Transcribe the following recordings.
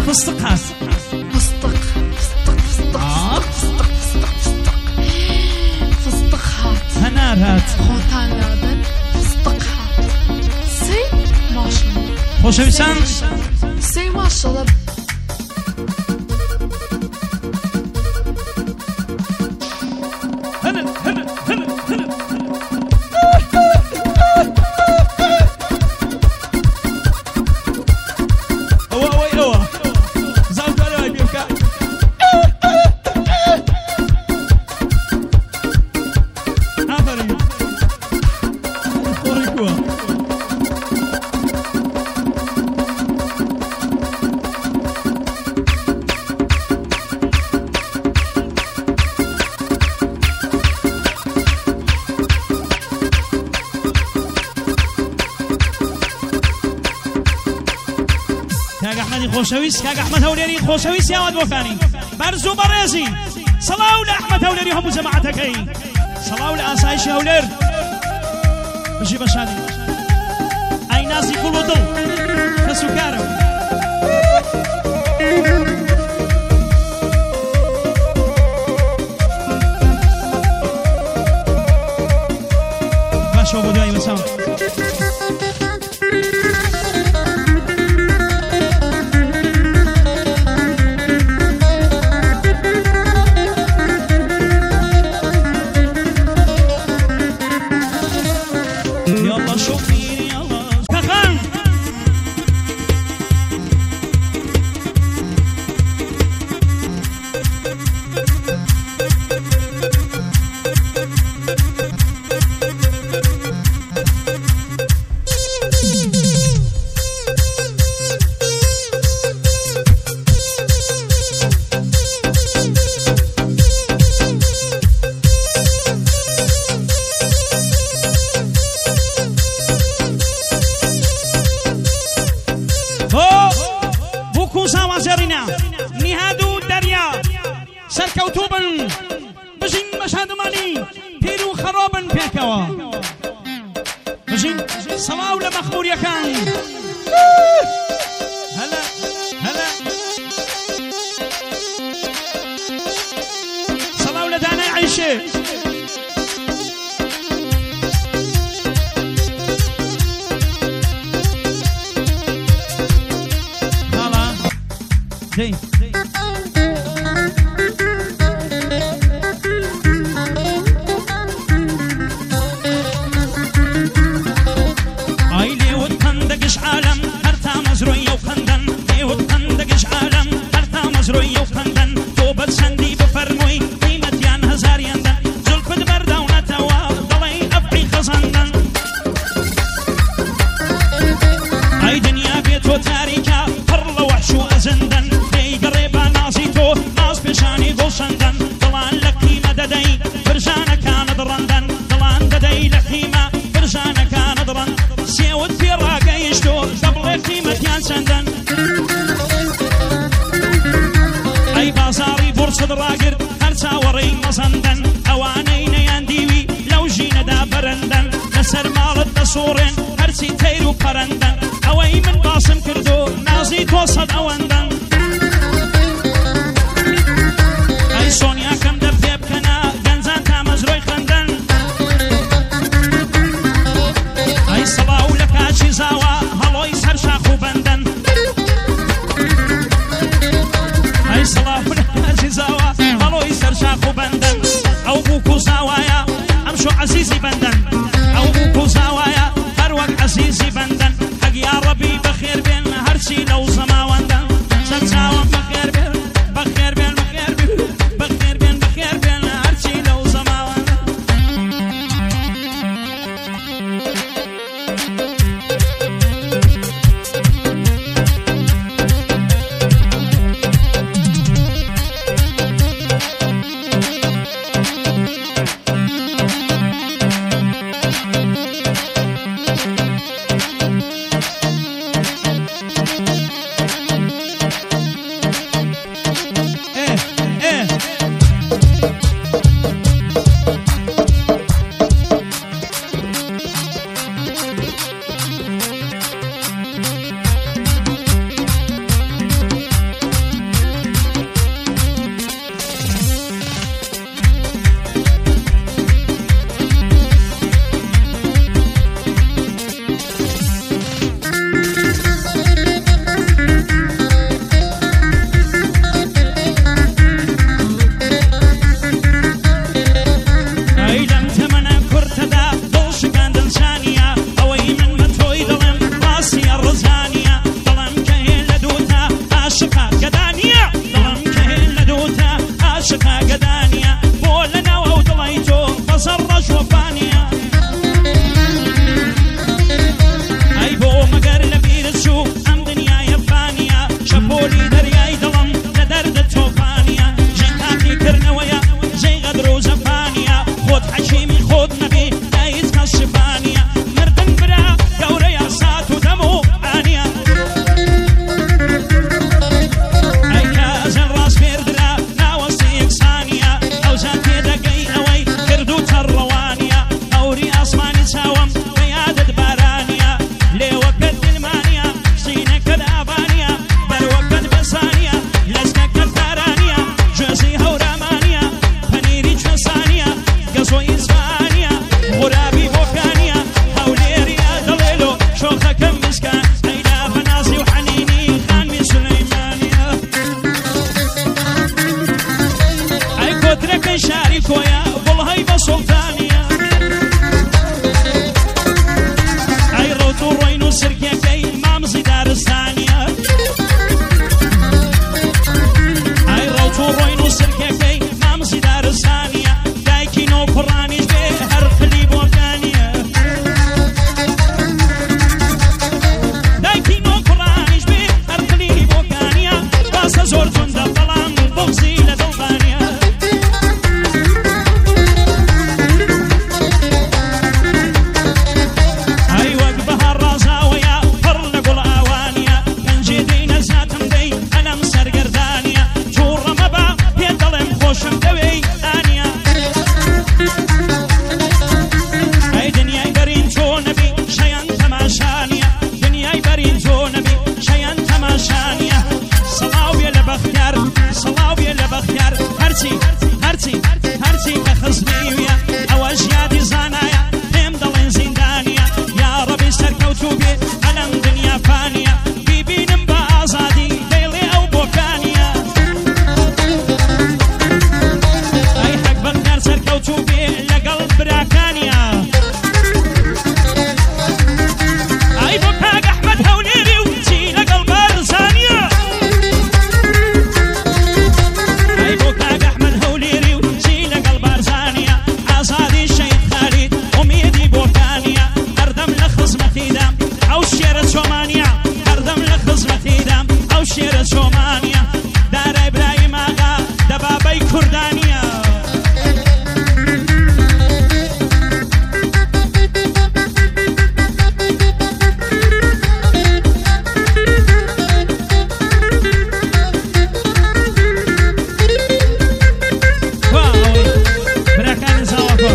فستق هات فستق هات هنار هات خوتان لادن فستق هات سي ماشالله خۆشەویستان سي ماشالله خۆشەویست کاک ئەحمەد هەولێری خۆشەویست یاوات بۆکانی بەرز و بەڕێزی سەڵاو لە ئەحمەد هەولێری هەموو جەماعەتەکەی سەڵاو لە ئاسایشی هەولێر بژی بە شادی ئای نازی گوڵ و دڵ کەس و کارە باشەوە بۆ دوای بەسام سركوتوبن بجين مشهد ماني بيرو خرابن بيكوا بجين صلاة لمخمور يكان هلا هلا صلاة لدانا عيشة هلا دي راقر هرچا وري مصندن اوانين يانديوي لو جينا دا برندن نسر مالت دسورن هرچي تيرو پرندن اوي من باسم كردو نازي توصد اوندن اي سونيا كم دفتيب كنا گنزان تامز روي خندن اي صلاو لكاشي زاوا هلوي سر شاخو بندن اي صلاو لكاشي زاوا شاخو بندن او بوكو زاوايا امشو عزيزي بندن او بوكو زاوايا هروك عزيزي بندن حق يا ربي بخير بين هرشي لو زماوندن سنساوان بخير بين بخير بين بخير بين بخير بين بخير بين هرشي لو زماوندن ڕۆین و سرکێکەی مامزی دارستانیە ئای ڕەوت و ڕۆین و سرکێکەی مامزی دارستانیە دایکی نۆ کوڕانیش بێ هەر خلی بۆکانیە دایکی نۆ کوڕانیش بێ هەر خلی بۆکانیە باسە زۆر توندە بەڵام بغزی لە دڵدانیە ئای وەک بەهار ڕازاوەیە پڕ لە گوڵ ئاوانیە پەنجێ دەینە زاتم دەی ئەلەم سەرگەردانیە تووڕە مەبە پێ دەڵێم خۆشم دەوێی ئانیە ئەی دنیای بەرین تۆ نەبی شەیان تەماشانیە دنیای بەرین تۆ نەبی شەیان تەماشانیە سەڵاو بێ لە بەختیار سەڵاو بێ لە بەختیار هەرچی هەرچی هەرچی کە خزمیویە ئەوەش یادی زانایە پێم دەڵێن زیندانیە یا ڕەبی سەرکەوتوو بێ ئەلەم دنیا فانیە بیبینم بە ئازادی دەیڵێ ئەو بۆکانیە ئەی حەق بەختیار سەرکەوتوو بێ لەگەڵ براکانیە ئەی بۆ کاک ئەحمەد هەولێری و چی لەگەڵ بارزانیە ئەی بۆ کاک ئەحمەد هەولێری و چی لەگەڵ بارزانیە ئازادی شەید خالید ئومێدی بۆکانیە هەردەم لە خزمەتیدام ئەو شێرە چۆمانیە هەردەم لە خزمەتیدام ئەو شێرە چۆمانیە دارای برای ماغا دەبابەی کوردانیە براکانی زاوەکۆ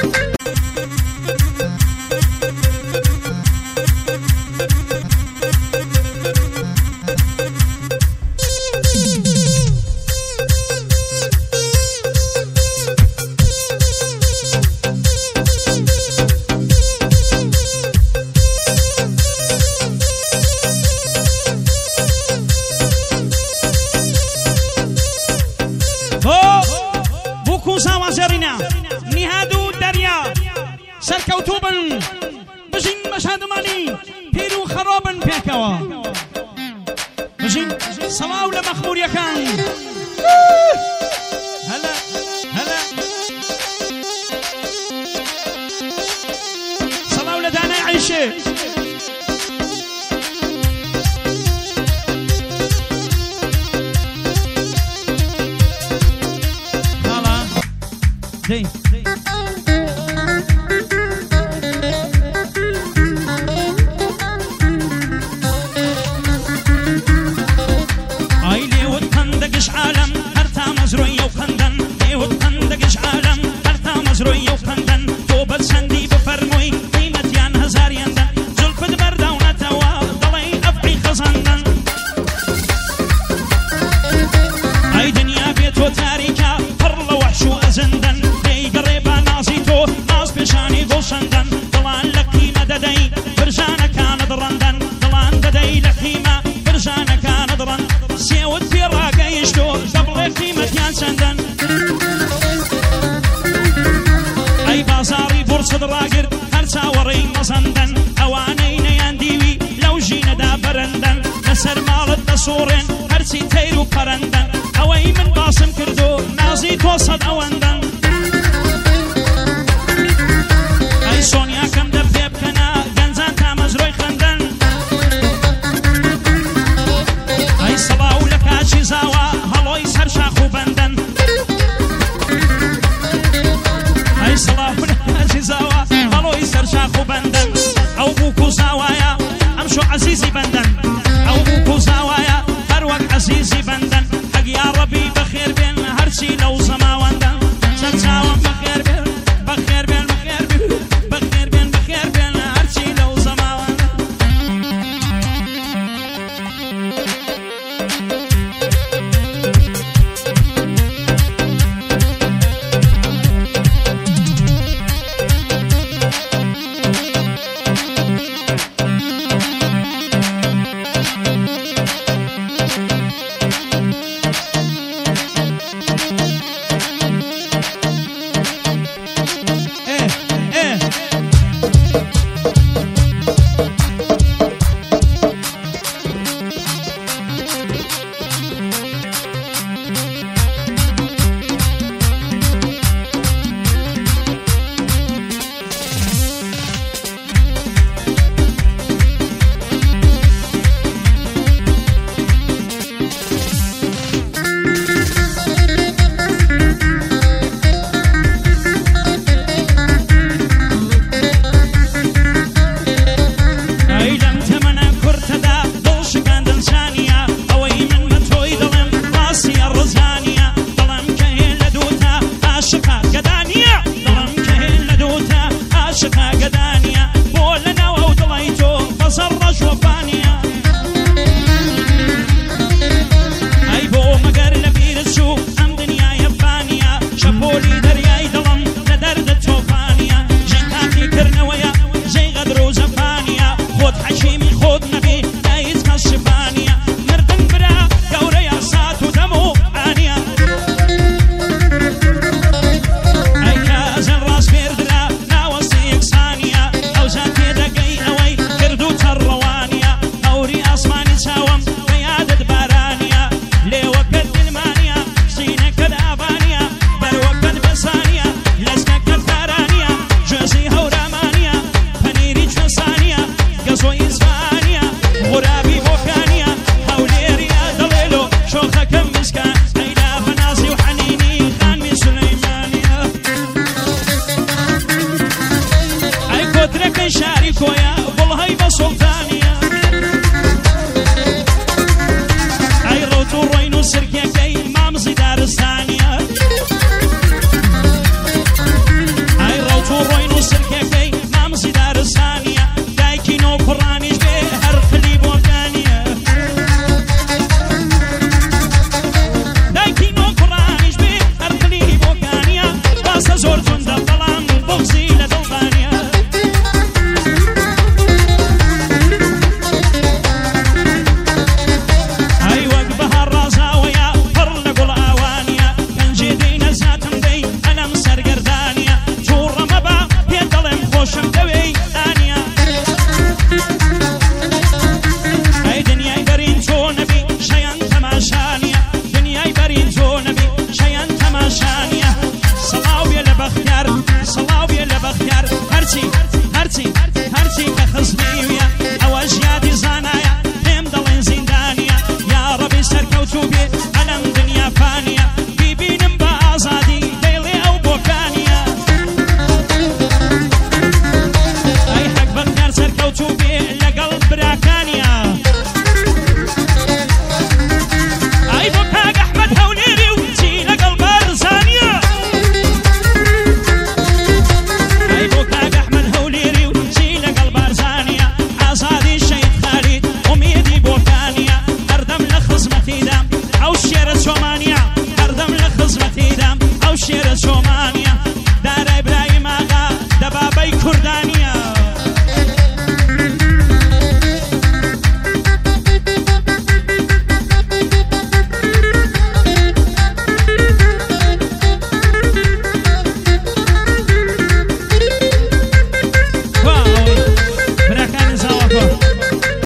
بووکو زاوا زێڕینە نیهاد و دەریا سەرکەوتوو بن بژین بە شادمانی پیر و خەڕۆبن پێکەوە بژین سەڵاو لە مەخموریەکان هەلا هەلا سەڵاو لە دانای عەیشێ دەی ئای لێوت قەندەگەش عالەم هەر تا مەزرۆیە و قەندەن لێوت قەندەگەش عالەم هەر تا مەزرۆیە و قەندەن تۆ بە چەندی بفەرمووی قیمەتیان هەزاریاندەن زولفت بەرداونەتەوە دەڵێی ئەفعی خەزاندەن ئای دنیا بێت تۆ تاریکە پڕ لە وەحش و ئەزندەن دەیگەڕێ با نازی تۆ ناز پێشانی گوڵشەندەن دڵان لە قیمە دەدەی برژانەکانت ڕەندەن دڵان دەدەی لە قیمە برژانەکانت ڕەن سێوت پێ ڕاگەیشتۆ دەبڵێ قیمەتیان چەندەن ئەی بازاڕی بورچت ڕاگرت هەر چاوەڕێی مەزەندەن ئەوانەی نەیان دیوی لەو ژینەدا بەرەندەن لەسەر ماڵت دەسوڕێن هەرچی تەیر و پەرەندەن ئەوەی من باسم کردو نازی تۆ سەد ئەوەندەن ئەی سۆنیاکەم دەپێ بکەنە گەنجان تا مەزرۆی خەندەن ئەی سەڵاو لە کاچی زاوە هەڵۆی سەر شاخ و بەندەن ئەی سەڵاو لە کاچی زاوە هەڵۆی سەر شاخ و بەندەن ئەو بووکو زاوایە ئەمشۆ عەزیزی بەندەن ئەو بووکو زاوایە هەر وەک عەزیزی بەندەن حەق یا ڕەبی بەخێر بێن هەرچی لەو زەماوەندەن تشوفي